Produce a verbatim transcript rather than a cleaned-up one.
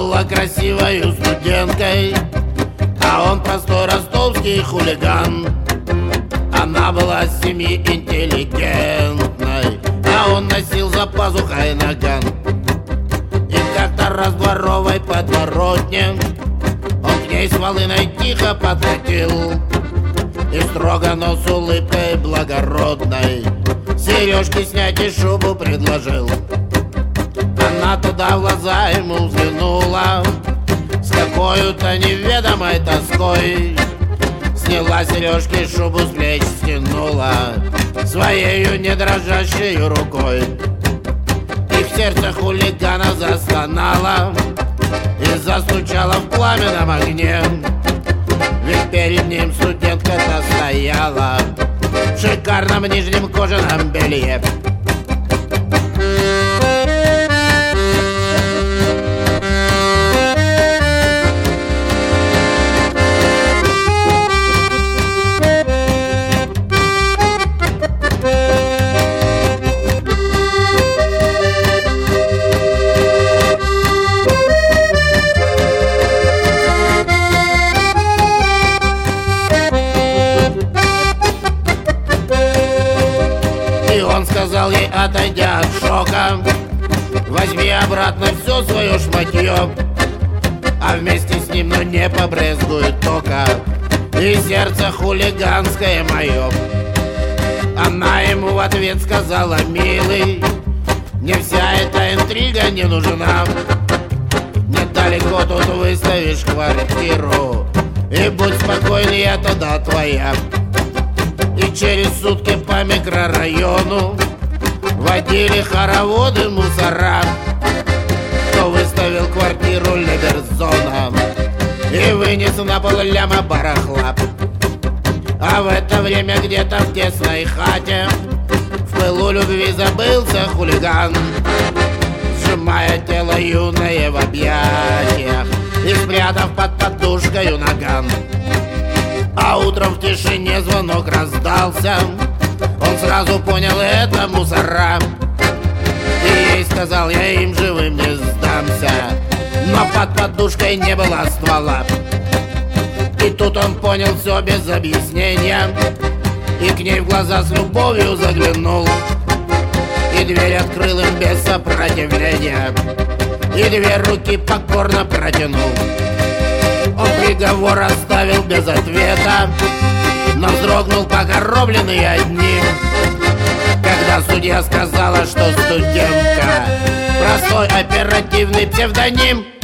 была красивой студенткой, а он простой ростовский хулиган. Она была с семьи интеллигентной, а он носил за пазухой наган. И как-то раз в дворовой подворотне он к ней с волыной тихо подкатил и строго, но с улыбкой благородной сережки снять и шубу предложил. Она туда в глаза ему взглянула с какой-то неведомой тоской, сняла сережки, шубу с плеч стянула своею не дрожащей рукой. И в сердце хулигана застонала и застучала в пламенном огне, ведь перед ним студентка-то стояла в шикарном нижнем кожаном белье. Он сказал ей, отойдя от шока: возьми обратно все свое шматье, а вместе с ним, но не побрезгует тока и сердце хулиганское мое. Она ему в ответ сказала: милый, мне вся эта интрига не нужна. Недалеко тут выставишь квартиру, и будь спокойный, я тогда твоя. И через сутки по микрорайону водили хороводы мусора, кто выставил квартиру Либерзона и вынес на пол ляма барахла. А в это время где-то в тесной хате в пылу любви забылся хулиган, сжимая тело юное в объятиях и спрятав под подушкою наган. А утром в тишине звонок раздался, он сразу понял, это мусора, и ей сказал: я им живым не сдамся. Но под подушкой не было ствола. И тут он понял все без объяснения, и к ней в глаза с любовью заглянул, и дверь открыл им без сопротивления, и две руки покорно протянул. Он приговор оставил без ответа, но вздрогнул покоробленный одним, когда судья сказала, что студентка простой оперативный псевдоним.